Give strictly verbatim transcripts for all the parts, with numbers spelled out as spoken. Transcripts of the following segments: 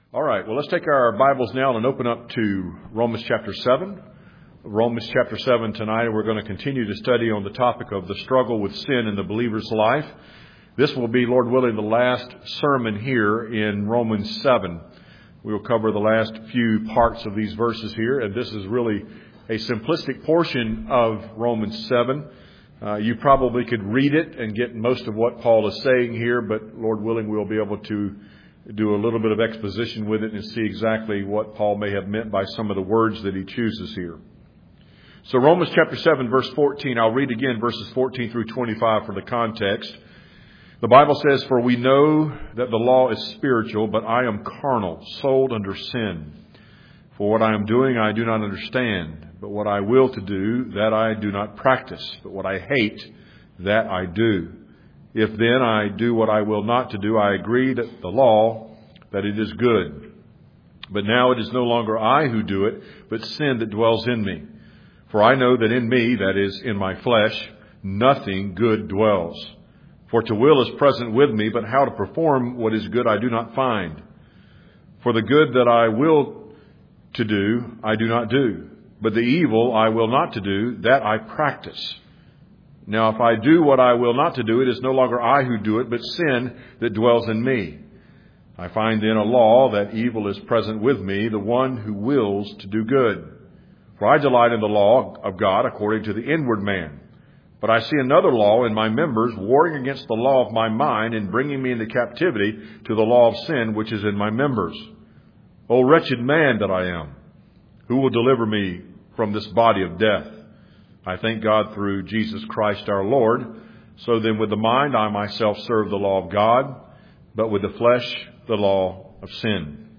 All right, well, let's take our Bibles now and open up to Romans chapter seven. Romans chapter seven tonight, and we're going to continue to study on the topic of the struggle with sin in the believer's life. This will be, Lord willing, the last sermon here in Romans seven. We will cover the last few parts of these verses here, and this is really a simplistic portion of Romans seven. Uh, you probably could read it and get most of what Paul is saying here, but Lord willing, we'll be able to do a little bit of exposition with it and see exactly what Paul may have meant by some of the words that he chooses here. So Romans chapter seven, verse fourteen, I'll read again verses fourteen through twenty-five for the context. The Bible says, "For we know that the law is spiritual, but I am carnal, sold under sin. For what I am doing I do not understand, but what I will to do, that I do not practice. But what I hate, that I do. If then I do what I will not to do, I agree that the law, that it is good. But now it is no longer I who do it, but sin that dwells in me. For I know that in me, that is, in my flesh, nothing good dwells. For to will is present with me, but how to perform what is good I do not find. For the good that I will to do, I do not do. But the evil I will not to do, that I practice. Now, if I do what I will not to do, it is no longer I who do it, but sin that dwells in me. I find then a law that evil is present with me, the one who wills to do good. For I delight in the law of God according to the inward man. But I see another law in my members, warring against the law of my mind and bringing me into captivity to the law of sin which is in my members. O wretched man that I am, who will deliver me from this body of death? I thank God through Jesus Christ our Lord. So then with the mind I myself serve the law of God, but with the flesh the law of sin."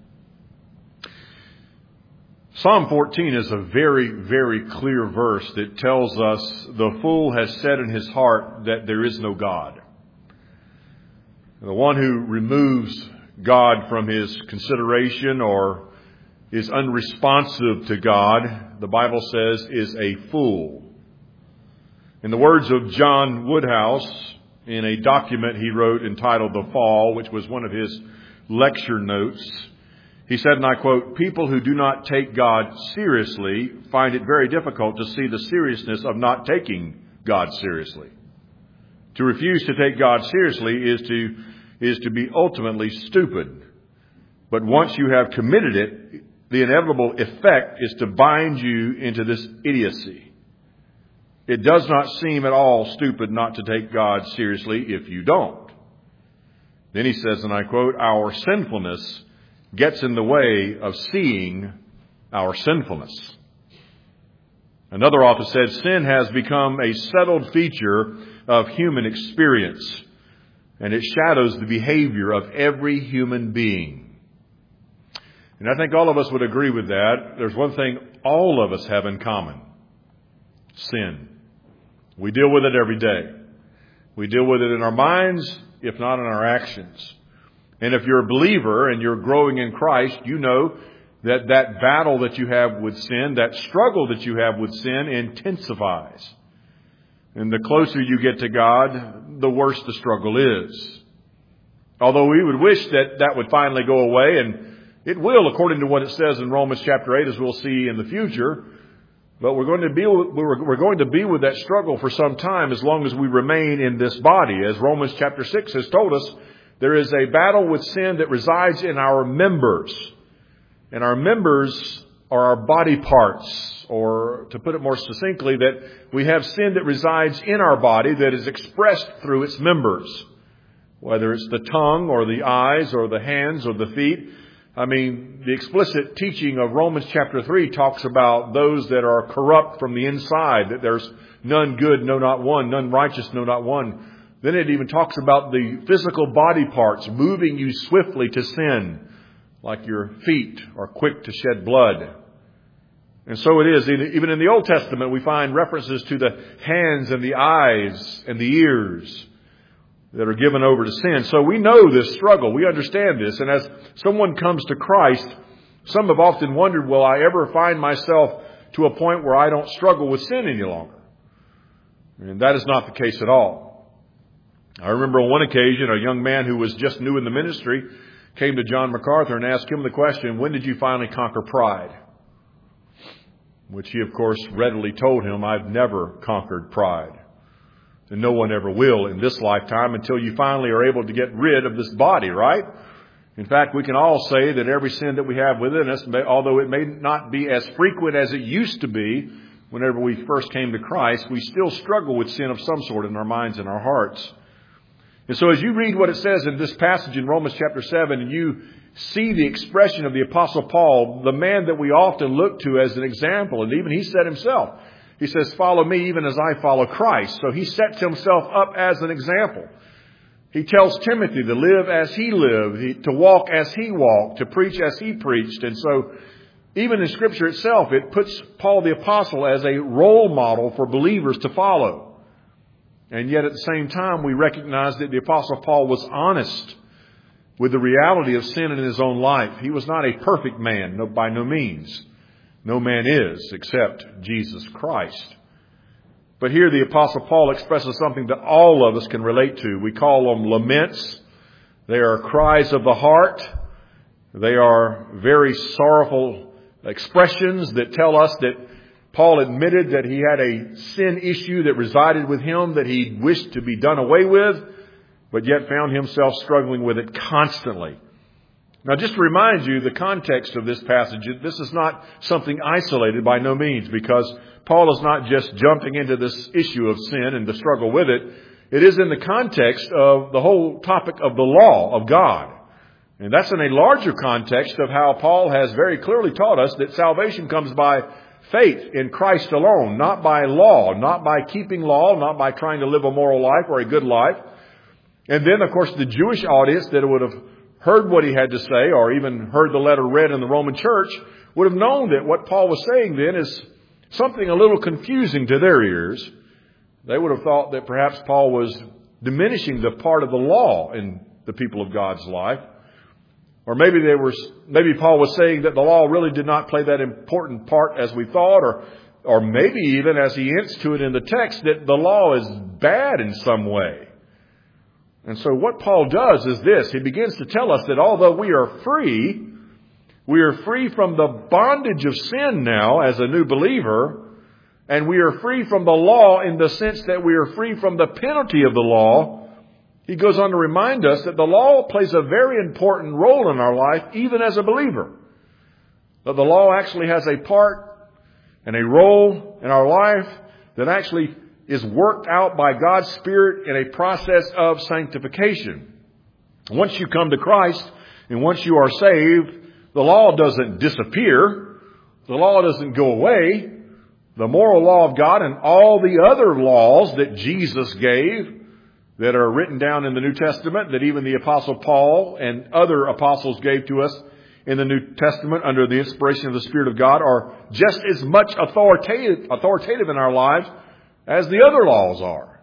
Psalm fourteen is a very, very clear verse that tells us the fool has said in his heart that there is no God. The one who removes God from his consideration or is unresponsive to God, the Bible says, is a fool. In the words of John Woodhouse, in a document he wrote entitled The Fall, which was one of his lecture notes, he said, and I quote, "People who do not take God seriously find it very difficult to see the seriousness of not taking God seriously. To refuse to take God seriously is to, is to be ultimately stupid. But once you have committed it, the inevitable effect is to bind you into this idiocy. It does not seem at all stupid not to take God seriously if you don't." Then he says, and I quote, "Our sinfulness gets in the way of seeing our sinfulness." Another author said, "Sin has become a settled feature of human experience, and it shadows the behavior of every human being." And I think all of us would agree with that. There's one thing all of us have in common: sin. We deal with it every day. We deal with it in our minds, if not in our actions. And if you're a believer and you're growing in Christ, you know that that battle that you have with sin, that struggle that you have with sin, intensifies. And the closer you get to God, the worse the struggle is. Although we would wish that that would finally go away, and it will, according to what it says in Romans chapter eight, as we'll see in the future. But we're going to be we're going to be with that struggle for some time as long as we remain in this body. As Romans chapter six has told us, there is a battle with sin that resides in our members. And our members are our body parts, or to put it more succinctly, that we have sin that resides in our body that is expressed through its members. Whether it's the tongue or the eyes or the hands or the feet. I mean, the explicit teaching of Romans chapter three talks about those that are corrupt from the inside, that there's none good, no not one, none righteous, no not one. Then it even talks about the physical body parts moving you swiftly to sin, like your feet are quick to shed blood. And so it is. Even in the Old Testament, we find references to the hands and the eyes and the ears that are given over to sin. So we know this struggle. We understand this. And as someone comes to Christ, some have often wondered, will I ever find myself to a point where I don't struggle with sin any longer? And that is not the case at all. I remember on one occasion, a young man who was just new in the ministry, came to John MacArthur and asked him the question, when did you finally conquer pride? Which he, of course, readily told him, I've never conquered pride. And no one ever will in this lifetime until you finally are able to get rid of this body, right? In fact, we can all say that every sin that we have within us, although it may not be as frequent as it used to be whenever we first came to Christ, we still struggle with sin of some sort in our minds and our hearts. And so as you read what it says in this passage in Romans chapter seven, and you see the expression of the Apostle Paul, the man that we often look to as an example, and even he said himself, he says, follow me even as I follow Christ. So he sets himself up as an example. He tells Timothy to live as he lived, to walk as he walked, to preach as he preached. And so even in Scripture itself, it puts Paul the Apostle as a role model for believers to follow. And yet at the same time, we recognize that the Apostle Paul was honest with the reality of sin in his own life. He was not a perfect man, no, by no means. No man is except Jesus Christ. But here the Apostle Paul expresses something that all of us can relate to. We call them laments. They are cries of the heart. They are very sorrowful expressions that tell us that Paul admitted that he had a sin issue that resided with him that he wished to be done away with, but yet found himself struggling with it constantly. Now, just to remind you, the context of this passage, this is not something isolated by no means, because Paul is not just jumping into this issue of sin and the struggle with it. It is in the context of the whole topic of the law of God. And that's in a larger context of how Paul has very clearly taught us that salvation comes by faith in Christ alone, not by law, not by keeping law, not by trying to live a moral life or a good life. And then, of course, the Jewish audience that would have heard what he had to say, or even heard the letter read in the Roman church, would have known that what Paul was saying then is something a little confusing to their ears. They would have thought that perhaps Paul was diminishing the part of the law in the people of God's life. Or maybe they were, maybe Paul was saying that the law really did not play that important part as we thought, or, or maybe even as he hints to it in the text, that the law is bad in some way. And so what Paul does is this. He begins to tell us that although we are free, we are free from the bondage of sin now as a new believer, and we are free from the law in the sense that we are free from the penalty of the law. He goes on to remind us that the law plays a very important role in our life, even as a believer. That the law actually has a part and a role in our life that actually is worked out by God's Spirit in a process of sanctification. Once you come to Christ and once you are saved, the law doesn't disappear. The law doesn't go away. The moral law of God and all the other laws that Jesus gave that are written down in the New Testament, that even the Apostle Paul and other apostles gave to us in the New Testament under the inspiration of the Spirit of God, are just as much authoritative, authoritative in our lives as the other laws are.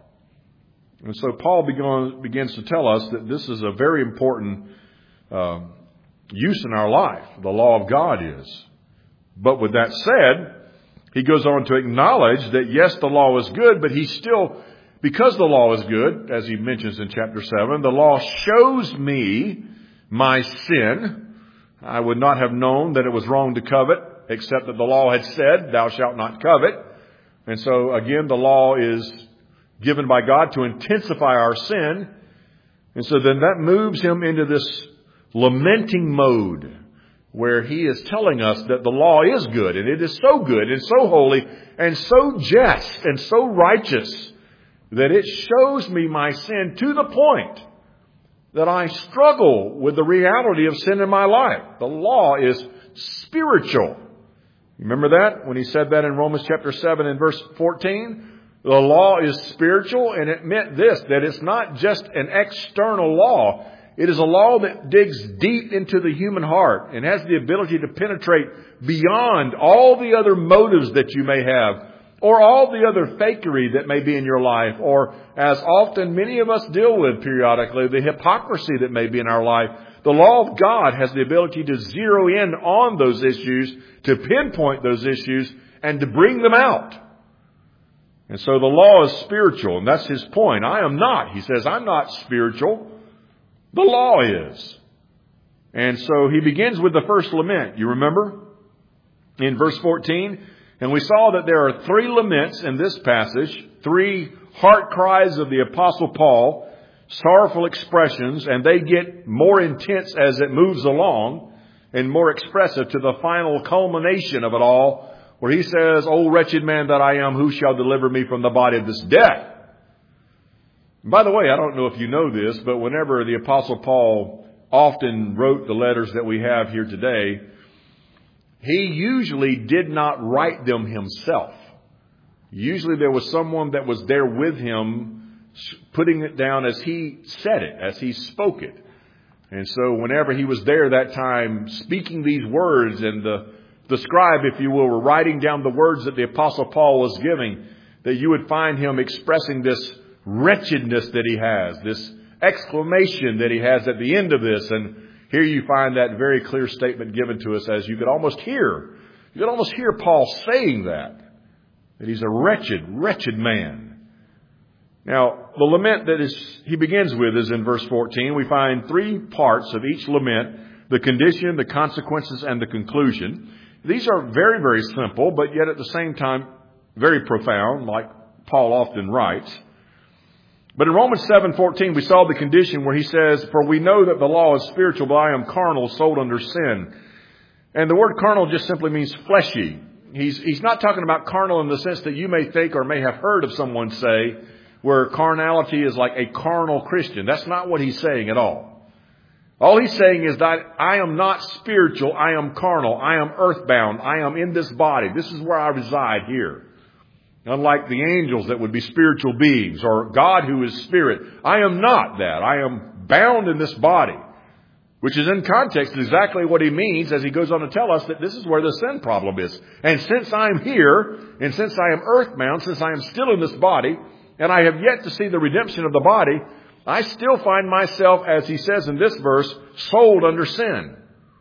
And so Paul began, begins to tell us that this is a very important uh, use in our life. The law of God is. But with that said, he goes on to acknowledge that yes, the law is good, but he still, because the law is good, as he mentions in chapter seven, the law shows me my sin. I would not have known that it was wrong to covet, except that the law had said, thou shalt not covet. And so, again, the law is given by God to intensify our sin. And so then that moves him into this lamenting mode where he is telling us that the law is good, and it is so good and so holy and so just and so righteous that it shows me my sin to the point that I struggle with the reality of sin in my life. The law is spiritual. Remember that when he said that in Romans chapter seven and verse fourteen? The law is spiritual, and it meant this, that it's not just an external law. It is a law that digs deep into the human heart and has the ability to penetrate beyond all the other motives that you may have, or all the other fakery that may be in your life, or as often many of us deal with periodically, the hypocrisy that may be in our life. The law of God has the ability to zero in on those issues, to pinpoint those issues, and to bring them out. And so the law is spiritual, and that's his point. I am not. He says, I'm not spiritual. The law is. And so he begins with the first lament. You remember? In verse fourteen. And we saw that there are three laments in this passage. Three heart cries of the Apostle Paul. Sorrowful expressions. And they get more intense as it moves along. And more expressive to the final culmination of it all. Where he says, O wretched man that I am, who shall deliver me from the body of this death? By the way, I don't know if you know this, but whenever the Apostle Paul often wrote the letters that we have here today, he usually did not write them himself. Usually there was someone that was there with him, putting it down as he said it, as he spoke it. And so whenever he was there that time, speaking these words, and the, the scribe, if you will, were writing down the words that the Apostle Paul was giving, that you would find him expressing this wretchedness that he has, this exclamation that he has at the end of this. And here you find that very clear statement given to us, as you could almost hear. You could almost hear Paul saying that, that he's a wretched, wretched man. Now, the lament that is he begins with is in verse fourteen. We find three parts of each lament: the condition, the consequences, and the conclusion. These are very, very simple, but yet at the same time very profound, like Paul often writes. But in Romans seven fourteen, we saw the condition where he says, For we know that the law is spiritual, but I am carnal, sold under sin. And the word carnal just simply means fleshy. He's, he's not talking about carnal in the sense that you may think or may have heard of someone say, where carnality is like a carnal Christian. That's not what he's saying at all. All he's saying is that I am not spiritual, I am carnal, I am earthbound, I am in this body. This is where I reside here. Unlike the angels that would be spiritual beings, or God who is spirit. I am not that. I am bound in this body. Which is in context exactly what he means as he goes on to tell us that this is where the sin problem is. And since I'm here, and since I am earthbound, since I am still in this body, and I have yet to see the redemption of the body, I still find myself, as he says in this verse, sold under sin.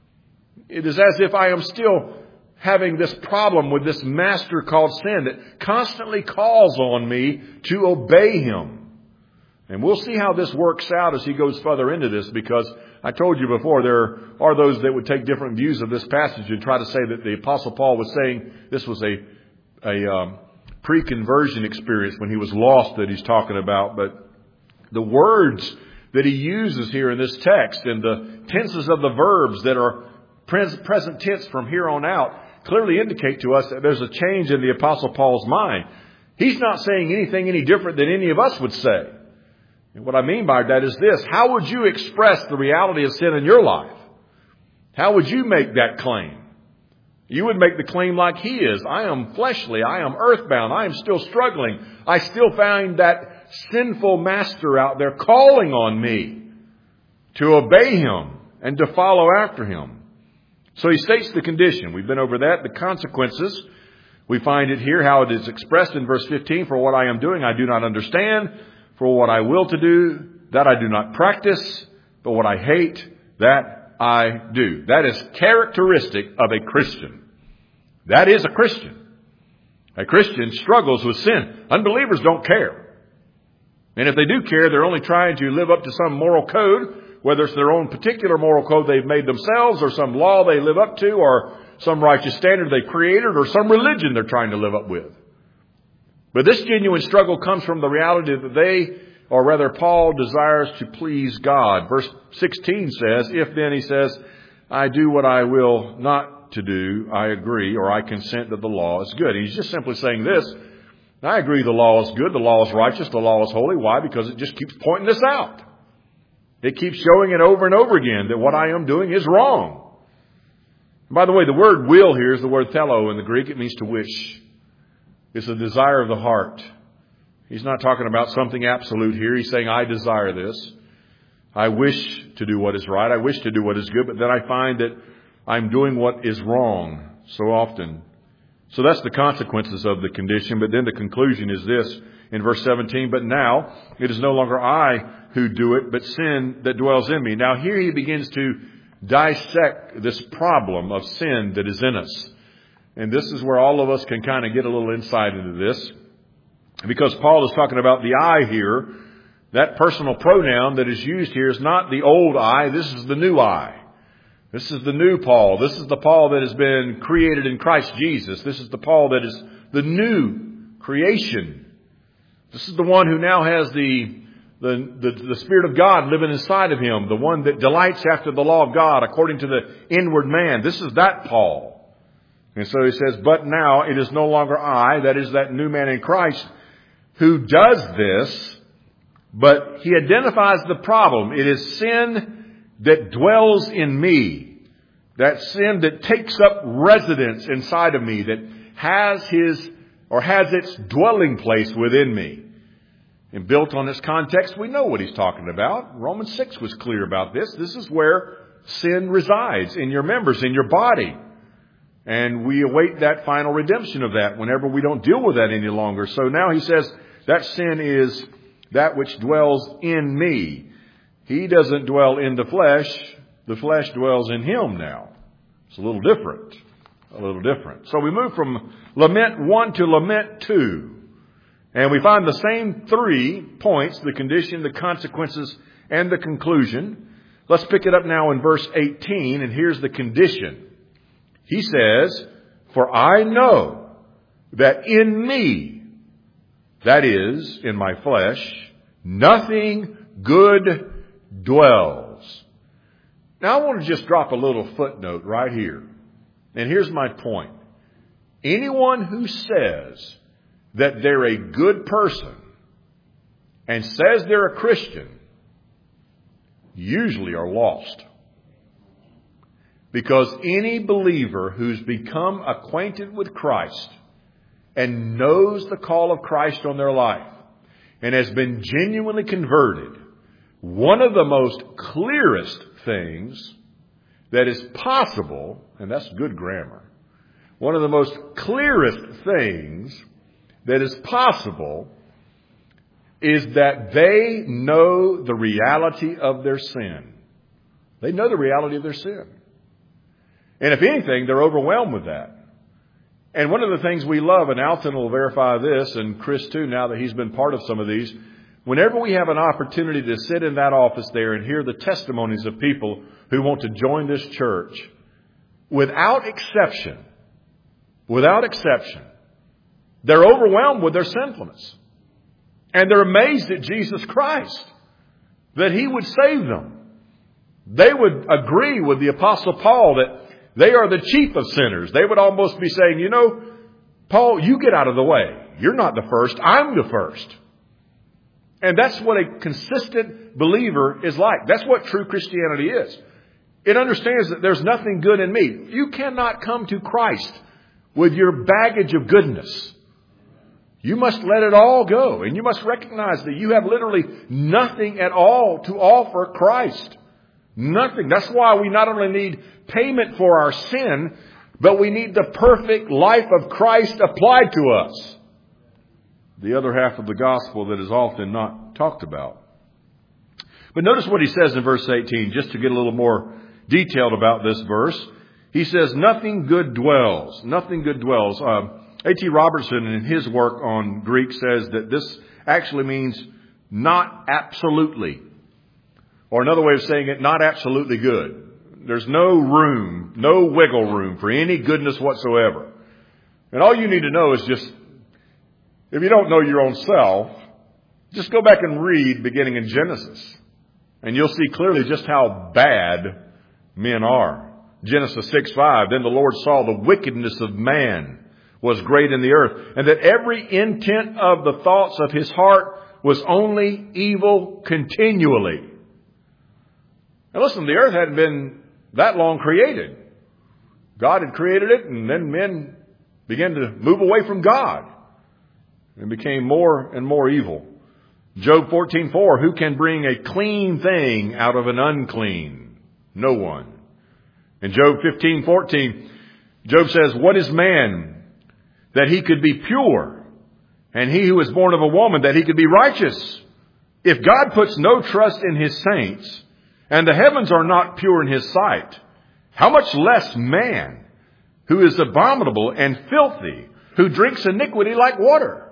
It is as if I am still having this problem with this master called sin that constantly calls on me to obey him. And we'll see how this works out as he goes further into this, because I told you before, there are those that would take different views of this passage and try to say that the Apostle Paul was saying this was a, a um, pre-conversion experience when he was lost that he's talking about. But the words that he uses here in this text and the tenses of the verbs that are present tense from here on out clearly indicate to us that there's a change in the Apostle Paul's mind. He's not saying anything any different than any of us would say. And what I mean by that is this: how would you express the reality of sin in your life? How would you make that claim? You would make the claim like he is. I am fleshly. I am earthbound. I am still struggling. I still find that sinful master out there calling on me to obey him and to follow after him. So he states the condition. We've been over that. The consequences, we find it here, how it is expressed in verse fifteen. For what I am doing, I do not understand. For what I will to do, that I do not practice. But what I hate, that I do. That is characteristic of a Christian. That is a Christian. A Christian struggles with sin. Unbelievers don't care. And if they do care, they're only trying to live up to some moral code, whether it's their own particular moral code they've made themselves, or some law they live up to, or some righteous standard they created, or some religion they're trying to live up with. But this genuine struggle comes from the reality that they, or rather Paul, desires to please God. Verse sixteen says, if then, he says, I do what I will not to do, I agree, or I consent that the law is good. He's just simply saying this: I agree the law is good, the law is righteous, the law is holy. Why? Because it just keeps pointing this out. It keeps showing it over and over again that what I am doing is wrong. And by the way, the word will here is the word thelo in the Greek. It means to wish. It's a desire of the heart. He's not talking about something absolute here. He's saying, I desire this. I wish to do what is right. I wish to do what is good. But then I find that I'm doing what is wrong so often. So that's the consequences of the condition. But then the conclusion is this in verse seventeen. But now it is no longer I who do it, but sin that dwells in me. Now here he begins to dissect this problem of sin that is in us. And this is where all of us can kind of get a little insight into this. Because Paul is talking about the I here. That personal pronoun that is used here is not the old I. This is the new I. This is the new Paul. This is the Paul that has been created in Christ Jesus. This is the Paul that is the new creation. This is the one who now has the, the, the, the Spirit of God living inside of him. The one that delights after the law of God according to the inward man. This is that Paul. And so he says, but now it is no longer I, that is that new man in Christ, who does this, but he identifies the problem. It is sin that dwells in me. That sin that takes up residence inside of me, that has his, or has its dwelling place within me. And built on this context, we know what he's talking about. Romans six was clear about this. This is where sin resides, in your members, in your body. And we await that final redemption of that whenever we don't deal with that any longer. So now he says that sin is that which dwells in me. He doesn't dwell in the flesh. The flesh dwells in him now. It's a little different. A little different. So we move from lament one to lament two. And we find the same three points, the condition, the consequences, and the conclusion. Let's pick it up now in verse eighteen, and here's the condition. He says, for I know that in me, that is, in my flesh, nothing good dwells. Now I want to just drop a little footnote right here. And here's my point. Anyone who says that they're a good person and says they're a Christian usually are lost. Because any believer who's become acquainted with Christ and knows the call of Christ on their life and has been genuinely converted, one of the most clearest things that is possible, and that's good grammar, one of the most clearest things that is possible is that they know the reality of their sin. They know the reality of their sin. And if anything, they're overwhelmed with that. And one of the things we love, and Alton will verify this, and Chris too, now that he's been part of some of these, whenever we have an opportunity to sit in that office there and hear the testimonies of people who want to join this church, without exception, without exception, they're overwhelmed with their sinfulness. And they're amazed at Jesus Christ, that he would save them. They would agree with the Apostle Paul that they are the chief of sinners. They would almost be saying, you know, Paul, you get out of the way. You're not the first. I'm the first. And that's what a consistent believer is like. That's what true Christianity is. It understands that there's nothing good in me. You cannot come to Christ with your baggage of goodness. You must let it all go. And you must recognize that you have literally nothing at all to offer Christ. Nothing. That's why we not only need payment for our sin, but we need the perfect life of Christ applied to us. The other half of the gospel that is often not talked about. But notice what he says in verse eighteen, just to get a little more detailed about this verse. He says, nothing good dwells. Nothing good dwells. Um, A T Robertson in his work on Greek says that this actually means not absolutely. Or another way of saying it, not absolutely good. There's no room, no wiggle room for any goodness whatsoever. And all you need to know is just, if you don't know your own self, just go back and read beginning in Genesis. And you'll see clearly just how bad men are. Genesis six five, then the Lord saw the wickedness of man was great in the earth, and that every intent of the thoughts of his heart was only evil continually. Now listen, the earth hadn't been that long created. God had created it, and then men began to move away from God and became more and more evil. Job fourteen four, who can bring a clean thing out of an unclean? No one. In Job fifteen fourteen, Job says, what is man that he could be pure, and he who is born of a woman that he could be righteous? If God puts no trust in his saints, and the heavens are not pure in his sight, how much less man, who is abominable and filthy, who drinks iniquity like water?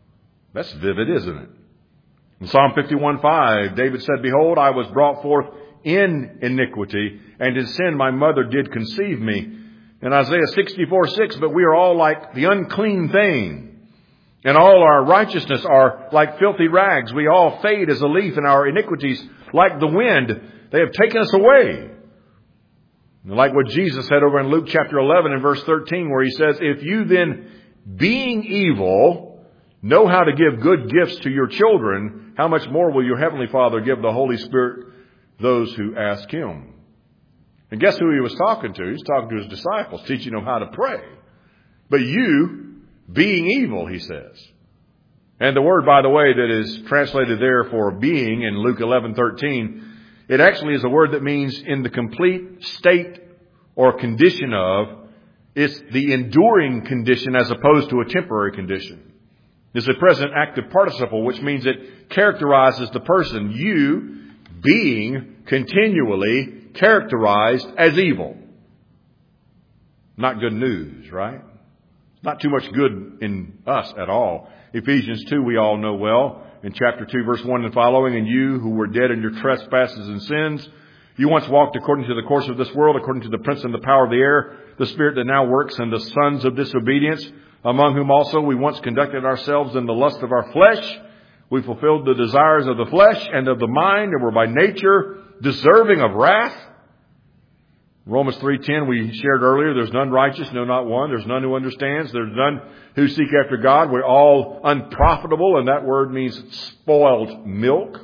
That's vivid, isn't it? In Psalm fifty-one five, David said, behold, I was brought forth in iniquity, and in sin my mother did conceive me. In Isaiah sixty-four six, but we are all like the unclean thing, and all our righteousness are like filthy rags. We all fade as a leaf, and our iniquities like the wind. They have taken us away. And like what Jesus said over in Luke chapter eleven and verse thirteen, where he says, if you then, being evil, know how to give good gifts to your children, how much more will your heavenly Father give the Holy Spirit those who ask him? And guess who he was talking to? He was talking to his disciples, teaching them how to pray. But you, being evil, he says. And the word, by the way, that is translated there for being in Luke eleven thirteen, it actually is a word that means in the complete state or condition of. It's the enduring condition as opposed to a temporary condition. It's a present active participle, which means it characterizes the person, you being continually characterized as evil. Not good news, right? Not too much good in us at all. Ephesians two, we all know well, in chapter two, verse one and following, and you who were dead in your trespasses and sins, you once walked according to the course of this world, according to the prince and the power of the air, the spirit that now works in the sons of disobedience, among whom also we once conducted ourselves in the lust of our flesh. We fulfilled the desires of the flesh and of the mind, and were by nature deserving of wrath. Romans three ten, we shared earlier, there's none righteous, no, not one. There's none who understands. There's none who seek after God. We're all unprofitable, and that word means spoiled milk.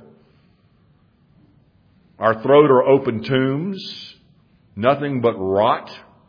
Our throat are open tombs. Nothing but rot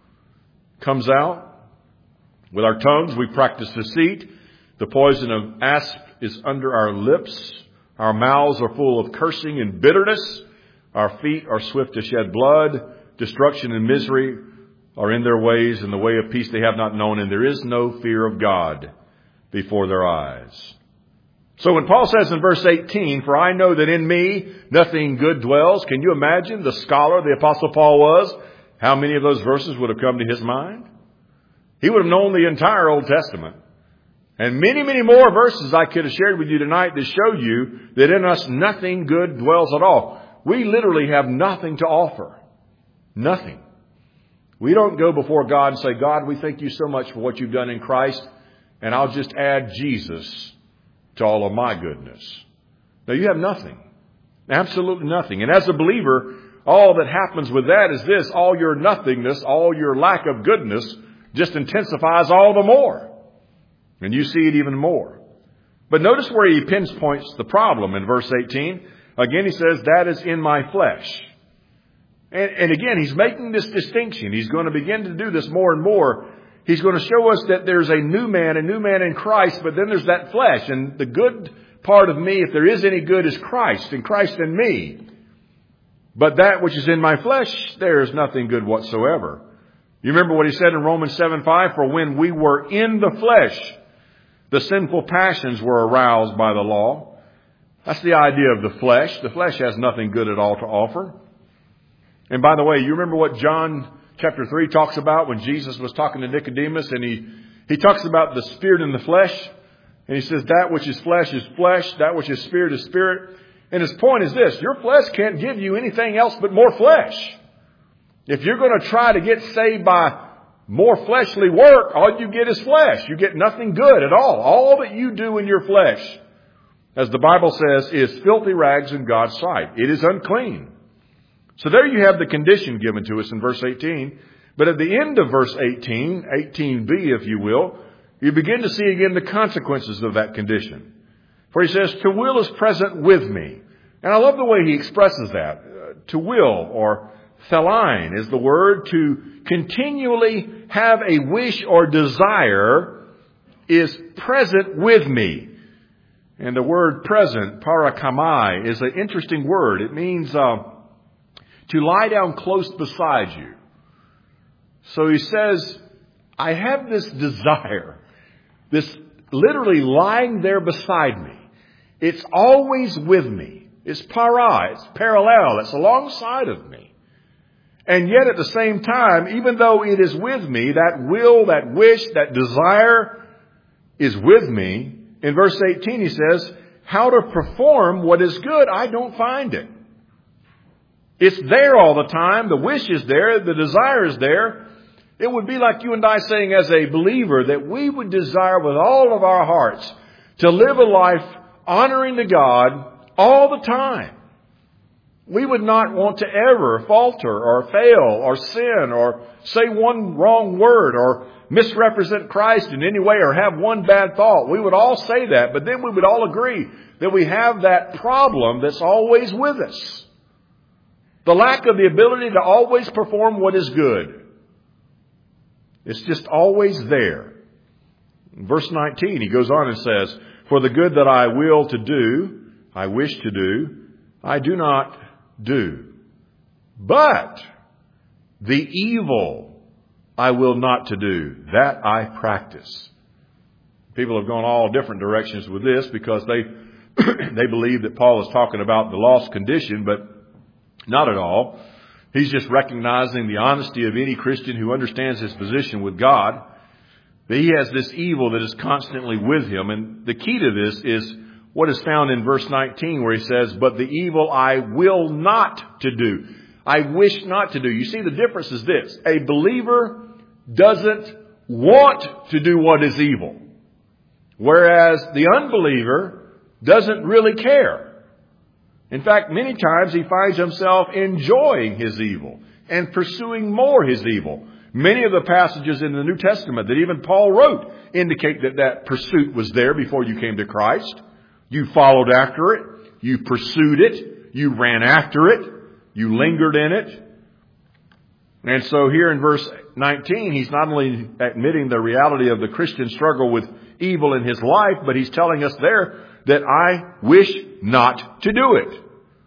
comes out. With our tongues we practice deceit. The poison of asp is under our lips. Our mouths are full of cursing and bitterness. Our feet are swift to shed blood. Destruction and misery are in their ways, and the way of peace they have not known, and there is no fear of God before their eyes. So when Paul says in verse eighteen, for I know that in me nothing good dwells, can you imagine the scholar the Apostle Paul was? How many of those verses would have come to his mind? He would have known the entire Old Testament. And many, many more verses I could have shared with you tonight that show you that in us nothing good dwells at all. We literally have nothing to offer. Nothing. We don't go before God and say, God, we thank you so much for what you've done in Christ, and I'll just add Jesus to all of my goodness. No, you have nothing. Absolutely nothing. And as a believer, all that happens with that is this: all your nothingness, all your lack of goodness just intensifies all the more. And you see it even more. But notice where he pinpoints the problem in verse eighteen. Again, he says, that is in my flesh. And, and again, he's making this distinction. He's going to begin to do this more and more. He's going to show us that there's a new man, a new man in Christ, but then there's that flesh. And the good part of me, if there is any good, is Christ, and Christ in me. But that which is in my flesh, there is nothing good whatsoever. You remember what he said in Romans seven five, for when we were in the flesh, the sinful passions were aroused by the law. That's the idea of the flesh. The flesh has nothing good at all to offer. And by the way, you remember what John chapter three talks about when Jesus was talking to Nicodemus, and he, he talks about the spirit and the flesh. And he says that which is flesh is flesh, that which is spirit is spirit. And his point is this: your flesh can't give you anything else but more flesh. If you're going to try to get saved by more fleshly work, all you get is flesh. You get nothing good at all. All that you do in your flesh, as the Bible says, is filthy rags in God's sight. It is unclean. So there you have the condition given to us in verse eighteen. But at the end of verse eighteen, eighteen b if you will, you begin to see again the consequences of that condition. For he says, to will is present with me. And I love the way he expresses that. Uh, to will, or thelein, is the word. To continually have a wish or desire is present with me. And the word present, parakamai, is an interesting word. It means uh, to lie down close beside you. So he says, I have this desire, this literally lying there beside me. It's always with me. It's para, it's parallel, it's alongside of me. And yet at the same time, even though it is with me, that will, that wish, that desire is with me. In verse eighteen he says, how to perform what is good, I don't find it. It's there all the time. The wish is there. The desire is there. It would be like you and I saying as a believer that we would desire with all of our hearts to live a life honoring to God all the time. We would not want to ever falter or fail or sin or say one wrong word or misrepresent Christ in any way or have one bad thought. We would all say that, but then we would all agree that we have that problem that's always with us. The lack of the ability to always perform what is good. It's just always there. In verse nineteen, he goes on and says, "For the good that I will to do, I wish to do, I do not do. But the evil I will not to do, that I practice." People have gone all different directions with this because they they believe that Paul is talking about the lost condition, but not at all. He's just recognizing the honesty of any Christian who understands his position with God, that he has this evil that is constantly with him. And the key to this is what is found in verse nineteen where he says, "But the evil I will not to do. I wish not to do." You see, the difference is this. A believer doesn't want to do what is evil, whereas the unbeliever doesn't really care. In fact, many times he finds himself enjoying his evil and pursuing more his evil. Many of the passages in the New Testament that even Paul wrote indicate that that pursuit was there before you came to Christ. You followed after it. You pursued it. You ran after it. You lingered in it. And so here in verse nineteen, he's not only admitting the reality of the Christian struggle with evil in his life, but he's telling us there that I wish not to do it.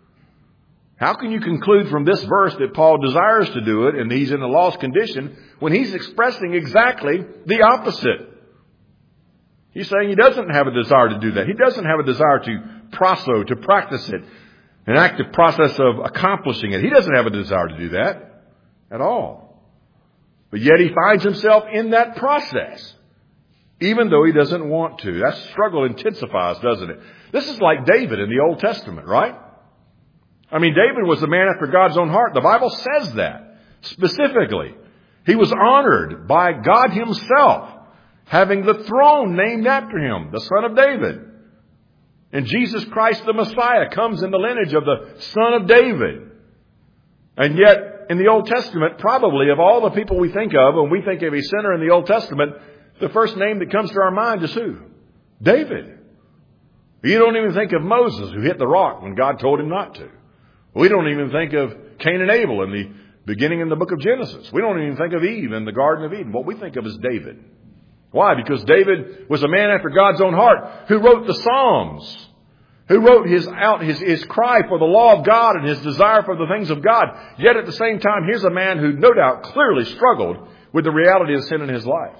How can you conclude from this verse that Paul desires to do it and he's in a lost condition when he's expressing exactly the opposite? He's saying he doesn't have a desire to do that. He doesn't have a desire to proso, to practice it, an active process of accomplishing it. He doesn't have a desire to do that at all. But yet he finds himself in that process, even though he doesn't want to. That struggle intensifies, doesn't it? This is like David in the Old Testament, right? I mean, David was a man after God's own heart. The Bible says that specifically. He was honored by God himself, having the throne named after him, the Son of David. And Jesus Christ the Messiah comes in the lineage of the Son of David. And yet, in the Old Testament, probably of all the people we think of, when we think of a sinner in the Old Testament, the first name that comes to our mind is who? David. You don't even think of Moses, who hit the rock when God told him not to. We don't even think of Cain and Abel in the beginning in the book of Genesis. We don't even think of Eve in the Garden of Eden. What we think of is David. Why? Because David was a man after God's own heart who wrote the Psalms, who wrote his out his, his cry for the law of God and his desire for the things of God. Yet at the same time, here's a man who no doubt clearly struggled with the reality of sin in his life.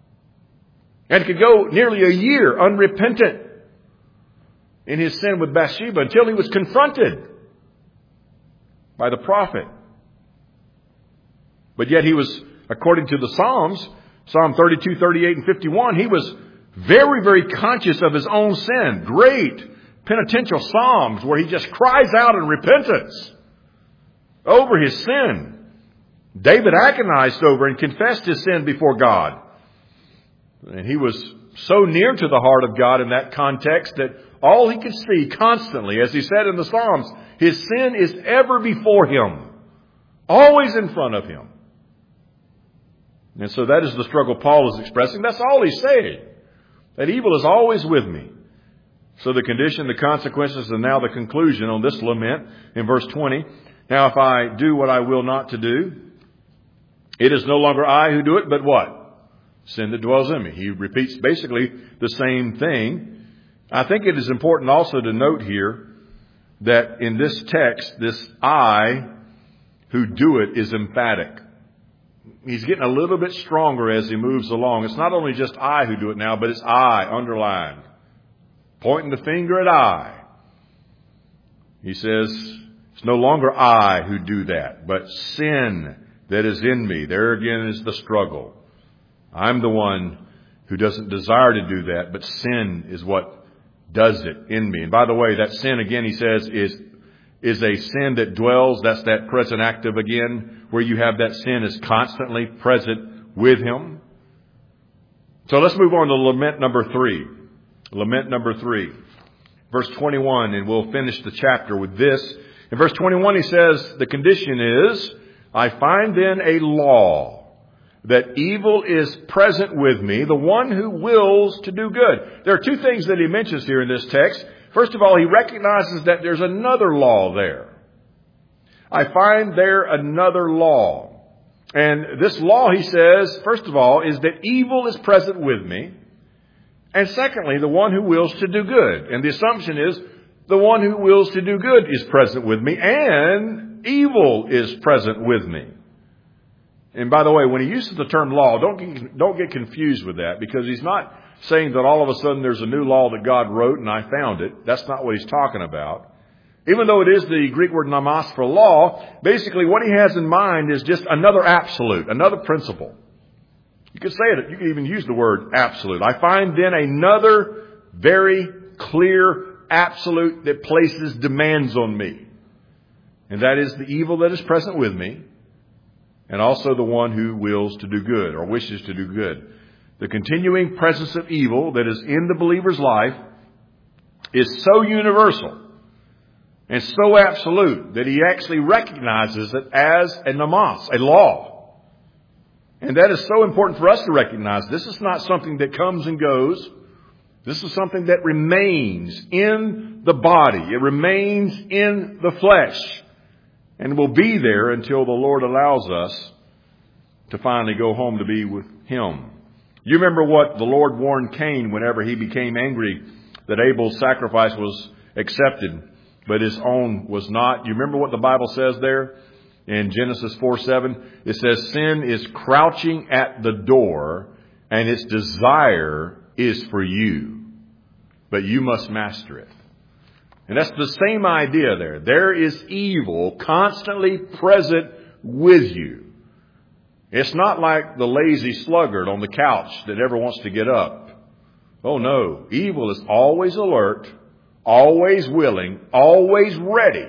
And could go nearly a year unrepentant in his sin with Bathsheba until he was confronted by the prophet. But yet he was, according to the Psalms, Psalm thirty-two, thirty-eight, and fifty-one, he was very, very conscious of his own sin. Great penitential Psalms where he just cries out in repentance over his sin. David agonized over and confessed his sin before God. And he was so near to the heart of God in that context that all he could see constantly, as he said in the Psalms, his sin is ever before him, always in front of him. And so that is the struggle Paul is expressing. That's all he's saying. That evil is always with me. So the condition, the consequences, and now the conclusion on this lament in verse twenty. Now if I do what I will not to do, it is no longer I who do it, but what? Sin that dwells in me. He repeats basically the same thing. I think it is important also to note here that in this text, this I who do it is emphatic. He's getting a little bit stronger as he moves along. It's not only just I who do it now, but it's I underlined. Pointing the finger at I. He says, it's no longer I who do that, but sin that is in me. There again is the struggle. I'm the one who doesn't desire to do that, but sin is what does it in me. And by the way, that sin, again, he says, is is a sin that dwells. That's that present active again, where you have that sin is constantly present with him. So let's move on to lament number three. Lament number three. Verse twenty-one, and we'll finish the chapter with this. In verse twenty-one, he says, the condition is, I find then a law, that evil is present with me, the one who wills to do good. There are two things that he mentions here in this text. First of all, he recognizes that there's another law there. I find there another law. And this law, he says, first of all, is that evil is present with me. And secondly, the one who wills to do good. And the assumption is the one who wills to do good is present with me, and evil is present with me. And by the way, when he uses the term law, don't get, don't get confused with that, because he's not saying that all of a sudden there's a new law that God wrote and I found it. That's not what he's talking about. Even though it is the Greek word nomos for law, basically what he has in mind is just another absolute, another principle. You could say it, you could even use the word absolute. I find then another very clear absolute that places demands on me. And that is the evil that is present with me, and also the one who wills to do good or wishes to do good. The continuing presence of evil that is in the believer's life is so universal and so absolute that he actually recognizes it as a nomos, a law. And that is so important for us to recognize. This is not something that comes and goes. This is something that remains in the body. It remains in the flesh, and will be there until the Lord allows us to finally go home to be with him. You remember what the Lord warned Cain whenever he became angry that Abel's sacrifice was accepted, but his own was not. You remember what the Bible says there in Genesis four seven? It says, sin is crouching at the door, and its desire is for you, but you must master it. And that's the same idea there. There is evil constantly present with you. It's not like the lazy sluggard on the couch that never wants to get up. Oh no, evil is always alert, always willing, always ready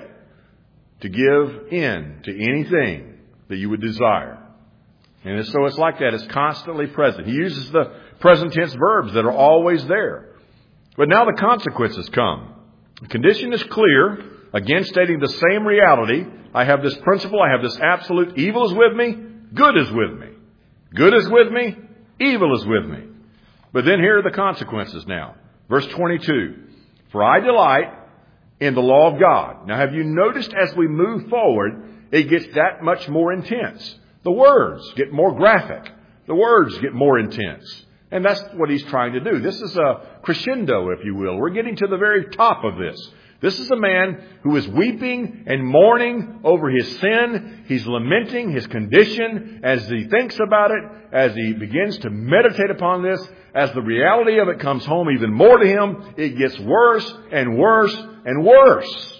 to give in to anything that you would desire. And so it's like that. It's constantly present. He uses the present tense verbs that are always there. But now the consequences come. The condition is clear, again stating the same reality. I have this principle, I have this absolute. Evil is with me, good is with me. Good is with me, evil is with me. But then here are the consequences now. Verse twenty-two, for I delight in the law of God. Now have you noticed as we move forward, it gets that much more intense. The words get more graphic. The words get more intense. And that's what he's trying to do. This is a crescendo, if you will. We're getting to the very top of this. This is a man who is weeping and mourning over his sin. He's lamenting his condition as he thinks about it, as he begins to meditate upon this. As the reality of it comes home even more to him, it gets worse and worse and worse.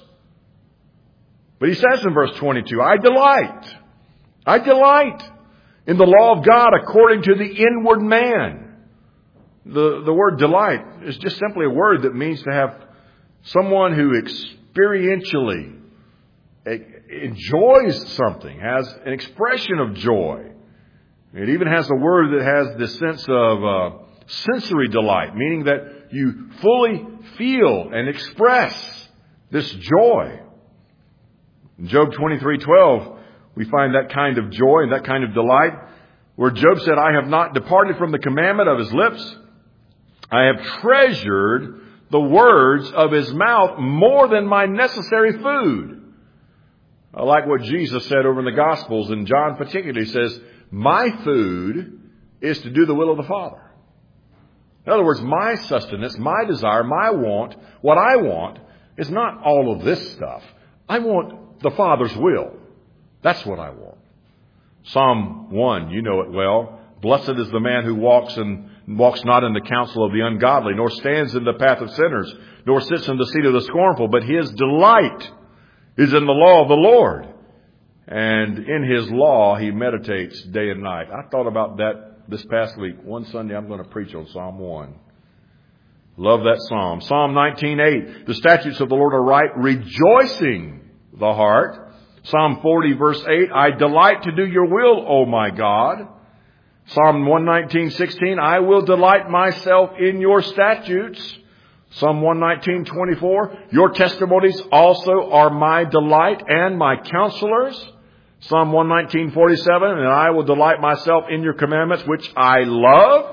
But he says in verse twenty-two, I delight. I delight in the law of God according to the inward man. The, the word delight is just simply a word that means to have someone who experientially enjoys something, has an expression of joy. It even has a word that has this sense of uh, sensory delight, meaning that you fully feel and express this joy. In Job twenty-three twelve, we find that kind of joy and that kind of delight, where Job said, I have not departed from the commandment of his lips. I have treasured the words of his mouth more than my necessary food. I like what Jesus said over in the Gospels, and John particularly says, my food is to do the will of the Father. In other words, my sustenance, my desire, my want, what I want is not all of this stuff. I want the Father's will. That's what I want. Psalm one, you know it well. Blessed is the man who walks and walks not in the counsel of the ungodly, nor stands in the path of sinners, nor sits in the seat of the scornful, but his delight is in the law of the Lord. And in his law he meditates day and night. I thought about that this past week. One Sunday I'm going to preach on Psalm one. Love that psalm. Psalm nineteen eight. The statutes of the Lord are right, rejoicing the heart. Psalm forty verse eight, I delight to do your will, O my God. Psalm one nineteen sixteen, I will delight myself in your statutes. Psalm one nineteen twenty-four, your testimonies also are my delight and my counselors. Psalm one nineteen forty-seven, and I will delight myself in your commandments, which I love.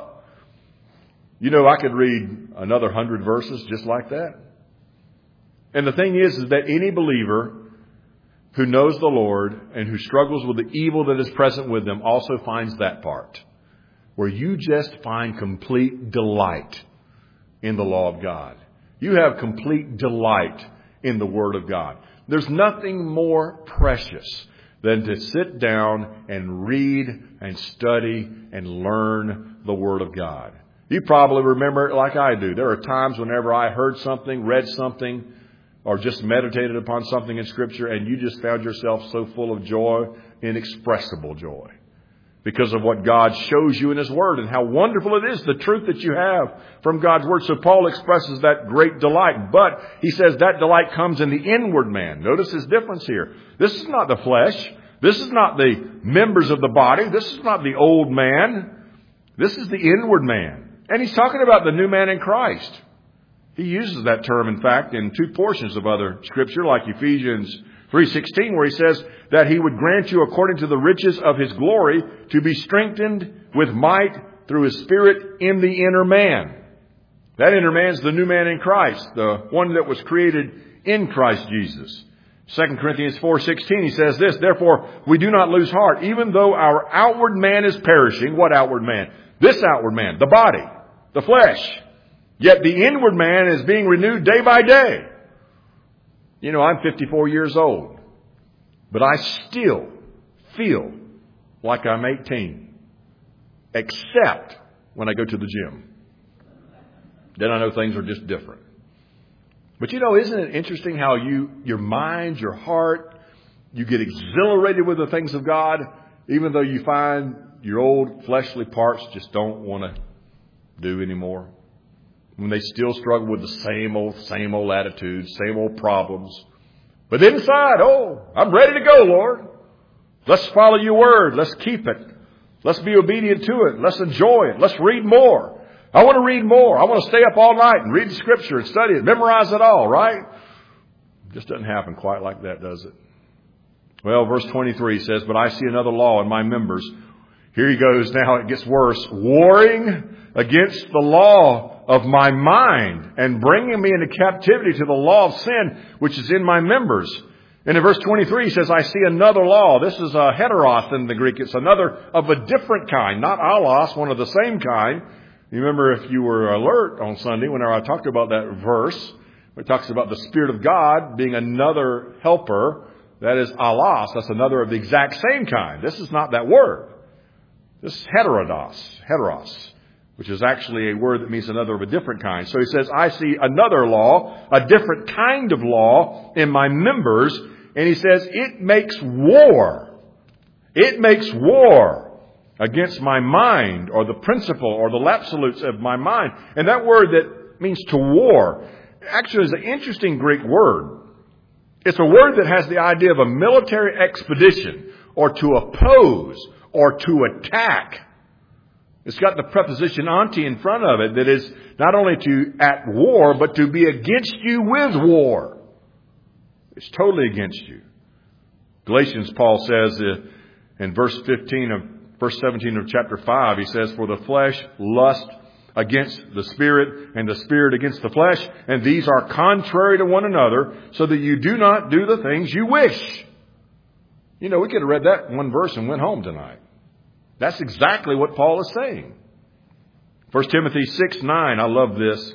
You know, I could read another hundred verses just like that. And the thing is, is that any believer who knows the Lord and who struggles with the evil that is present with them also finds that part where you just find complete delight in the law of God. You have complete delight in the Word of God. There's nothing more precious than to sit down and read and study and learn the Word of God. You probably remember it like I do. There are times whenever I heard something, read something, or just meditated upon something in Scripture, and you just found yourself so full of joy, inexpressible joy, because of what God shows you in His Word and how wonderful it is, the truth that you have from God's Word. So Paul expresses that great delight, but he says that delight comes in the inward man. Notice his difference here. This is not the flesh. This is not the members of the body. This is not the old man. This is the inward man. And he's talking about the new man in Christ. He uses that term, in fact, in two portions of other Scripture, like Ephesians three sixteen, where he says that He would grant you, according to the riches of His glory, to be strengthened with might through His Spirit in the inner man. That inner man is the new man in Christ, the one that was created in Christ Jesus. Second Corinthians four sixteen, he says this, therefore we do not lose heart, even though our outward man is perishing. What outward man? This outward man, the body, the flesh. Yet the inward man is being renewed day by day. You know, I'm fifty-four years old, but I still feel like I'm eighteen, except when I go to the gym. Then I know things are just different. But you know, isn't it interesting how you, your mind, your heart, you get exhilarated with the things of God, even though you find your old fleshly parts just don't want to do anymore? When they still struggle with the same old, same old attitudes, same old problems. But inside, oh, I'm ready to go, Lord. Let's follow your word. Let's keep it. Let's be obedient to it. Let's enjoy it. Let's read more. I want to read more. I want to stay up all night and read the Scripture and study it, memorize it all, right? It just doesn't happen quite like that, does it? Well, verse twenty-three says, but I see another law in my members. Here he goes now, it gets worse. Warring against the law of my mind and bringing me into captivity to the law of sin, which is in my members. And in verse twenty-three, he says, I see another law. This is a heteros in the Greek. It's another of a different kind, not allos, one of the same kind. You remember, if you were alert on Sunday, whenever I talked about that verse, it talks about the Spirit of God being another helper. That is allos. That's another of the exact same kind. This is not that word. This is heterodos, heteros, which is actually a word that means another of a different kind. So he says, I see another law, a different kind of law in my members. And he says, it makes war. It makes war against my mind, or the principle or the absolutes of my mind. And that word that means to war actually is an interesting Greek word. It's a word that has the idea of a military expedition, or to oppose, or to attack. It's got the preposition anti in front of it, that is not only to at war, but to be against you with war. It's totally against you. Galatians, Paul says uh, in verse fifteen of verse seventeen of chapter five, he says, for the flesh lusts against the Spirit, and the Spirit against the flesh, and these are contrary to one another, so that you do not do the things you wish. You know, we could have read that one verse and went home tonight. That's exactly what Paul is saying. First Timothy six nine, I love this.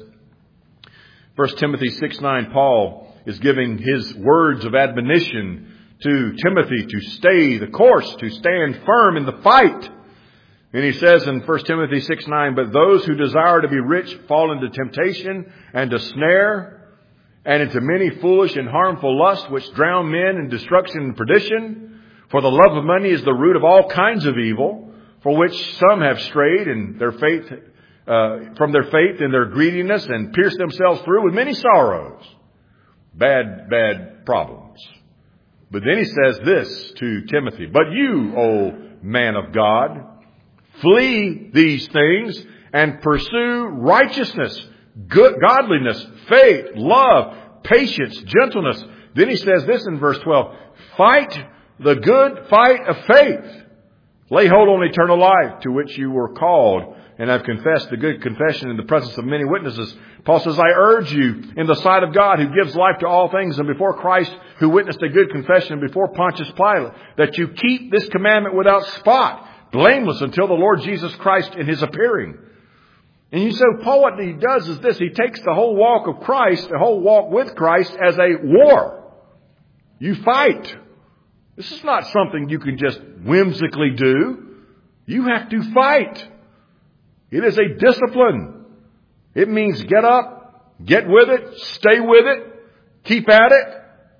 First Timothy six nine, Paul is giving his words of admonition to Timothy to stay the course, to stand firm in the fight. And he says in First Timothy six nine, but those who desire to be rich fall into temptation and to snare, and into many foolish and harmful lusts, which drown men in destruction and perdition. For the love of money is the root of all kinds of evil, for which some have strayed in their faith, uh, from their faith in their greediness, and pierced themselves through with many sorrows. Bad, bad problems. But then he says this to Timothy, but you, O man of God, flee these things and pursue righteousness, good, godliness, faith, love, patience, gentleness. Then he says this in verse twelve, fight the good fight of faith. Lay hold on eternal life to which you were called and have confessed the good confession in the presence of many witnesses. Paul says, I urge you in the sight of God who gives life to all things and before Christ who witnessed a good confession before Pontius Pilate, that you keep this commandment without spot, blameless until the Lord Jesus Christ in his appearing. And you say, Paul, what he does is this. He takes the whole walk of Christ, the whole walk with Christ as a war. You fight. This is not something you can just whimsically do. You have to fight. It is a discipline. It means get up, get with it, stay with it, keep at it,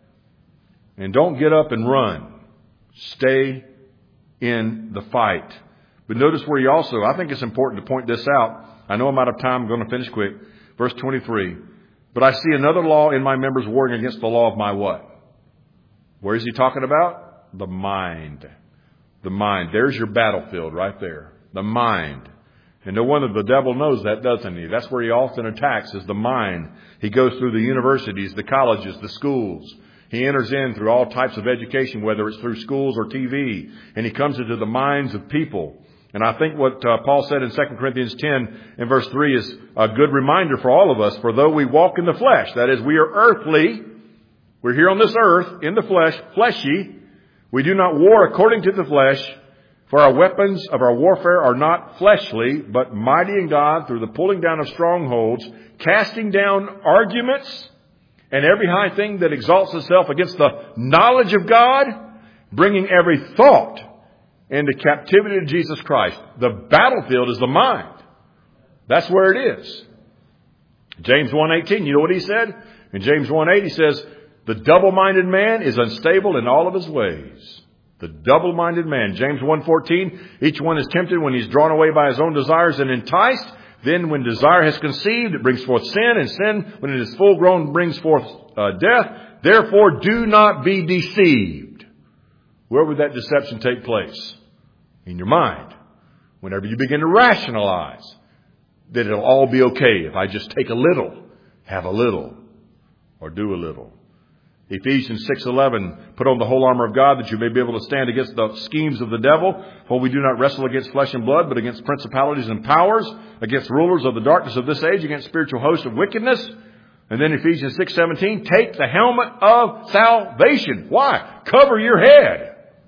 and don't get up and run. Stay in the fight. But notice where he also, I think it's important to point this out. I know I'm out of time. I'm going to finish quick. Verse twenty-three. But I see another law in my members warring against the law of my what? Where is he talking about? The mind. The mind. There's your battlefield right there. The mind. And no wonder the devil knows that, doesn't he? That's where he often attacks, is the mind. He goes through the universities, the colleges, the schools. He enters in through all types of education, whether it's through schools or T V. And he comes into the minds of people. And I think what uh, Paul said in Second Corinthians ten and verse three is a good reminder for all of us. For though we walk in the flesh, that is, we are earthly, we're here on this earth in the flesh, fleshy, we do not war according to the flesh, for our weapons of our warfare are not fleshly, but mighty in God through the pulling down of strongholds, casting down arguments and every high thing that exalts itself against the knowledge of God, bringing every thought into captivity to Jesus Christ. The battlefield is the mind. That's where it is. James one eighteen, you know what he said? In James one eight, he says, the double-minded man is unstable in all of his ways. The double-minded man. James one fourteen, each one is tempted when he's drawn away by his own desires and enticed. Then when desire has conceived, it brings forth sin. And sin, when it is full grown, brings forth uh, death. Therefore, do not be deceived. Where would that deception take place? In your mind. Whenever you begin to rationalize that it'll all be okay if I just take a little, have a little, or do a little. Ephesians six eleven, put on the whole armor of God that you may be able to stand against the schemes of the devil. For we do not wrestle against flesh and blood, but against principalities and powers, against rulers of the darkness of this age, against spiritual hosts of wickedness. And then Ephesians six seventeen, take the helmet of salvation. Why? Cover your head.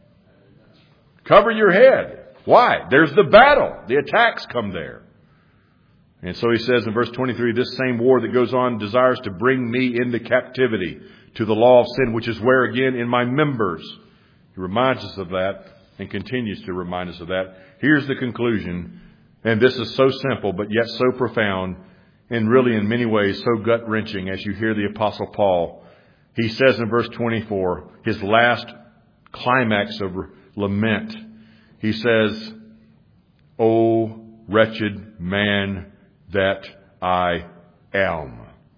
Cover your head. Why? There's the battle. The attacks come there. And so he says in verse twenty-three, this same war that goes on desires to bring me into captivity to the law of sin, which is where again in my members. He reminds us of that and continues to remind us of that. Here's the conclusion. And this is so simple, but yet so profound and really in many ways so gut-wrenching as you hear the Apostle Paul. He says in verse twenty-four, his last climax of lament. He says, O wretched man that I am.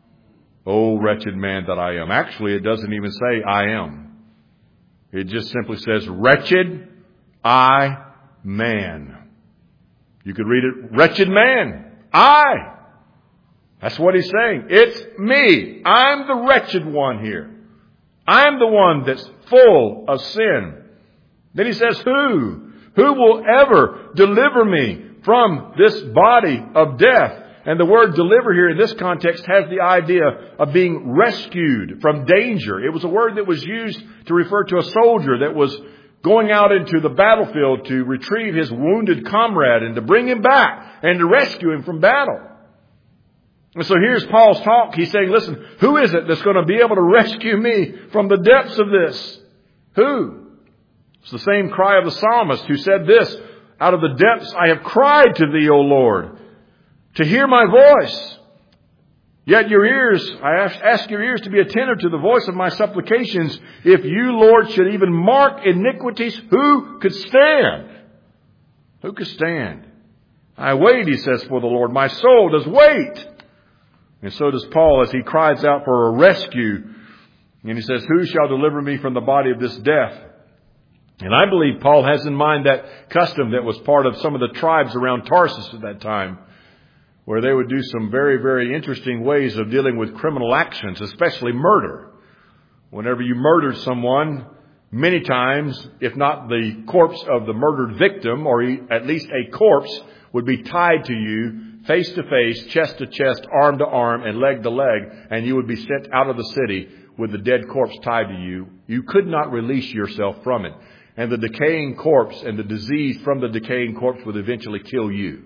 O wretched man that I am. Actually, it doesn't even say I am. It just simply says, wretched I man. You could read it, wretched man. I. That's what he's saying. It's me. I'm the wretched one here. I'm the one that's full of sin. Then he says, who? Who will ever deliver me from this body of death? And the word deliver here in this context has the idea of being rescued from danger. It was a word that was used to refer to a soldier that was going out into the battlefield to retrieve his wounded comrade and to bring him back and to rescue him from battle. And so here's Paul's talk. He's saying, listen, who is it that's going to be able to rescue me from the depths of this? Who? It's the same cry of the psalmist who said this, out of the depths I have cried to thee, O Lord, to hear my voice. Yet your ears, I ask your ears to be attentive to the voice of my supplications. If you, Lord, should even mark iniquities, who could stand? Who could stand? I wait, he says, for the Lord. My soul does wait. And so does Paul as he cries out for a rescue And he says, who shall deliver me from the body of this death? And I believe Paul has in mind that custom that was part of some of the tribes around Tarsus at that time, where they would do some very, very interesting ways of dealing with criminal actions, especially murder. Whenever you murdered someone, many times, if not the corpse of the murdered victim, or at least a corpse, would be tied to you face to face, chest to chest, arm to arm, and leg to leg, and you would be sent out of the city with the dead corpse tied to you. You could not release yourself from it. And the decaying corpse and the disease from the decaying corpse would eventually kill you.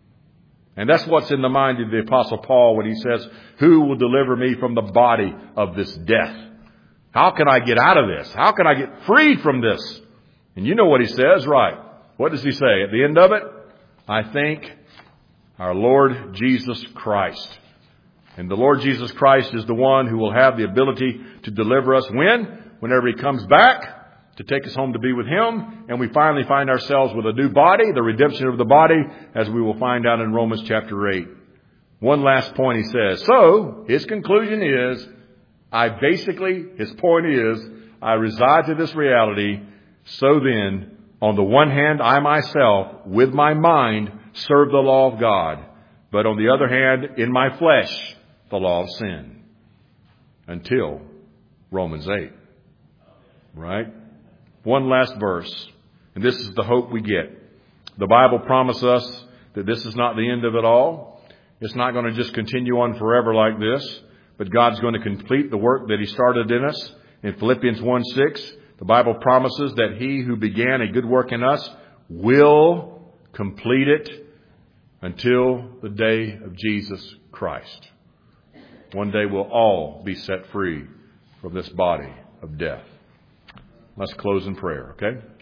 And that's what's in the mind of the Apostle Paul when he says, who will deliver me from the body of this death? How can I get out of this? How can I get freed from this? And you know what he says, right? What does he say at the end of it? I thank our Lord Jesus Christ. And the Lord Jesus Christ is the one who will have the ability to deliver us when? Whenever he comes back to take us home to be with him. And we finally find ourselves with a new body, the redemption of the body, as we will find out in Romans chapter eight. One last point he says. So, his conclusion is, I basically, his point is, I reside to this reality. So then, on the one hand, I myself, with my mind, serve the law of God. But on the other hand, in my flesh, the law of sin. Until Romans eight. Right? One last verse. And this is the hope we get. The Bible promises us that this is not the end of it all. It's not going to just continue on forever like this. But God's going to complete the work that he started in us. In Philippians one six, the Bible promises that he who began a good work in us will complete it until the day of Jesus Christ. One day we'll all be set free from this body of death. Let's close in prayer, okay?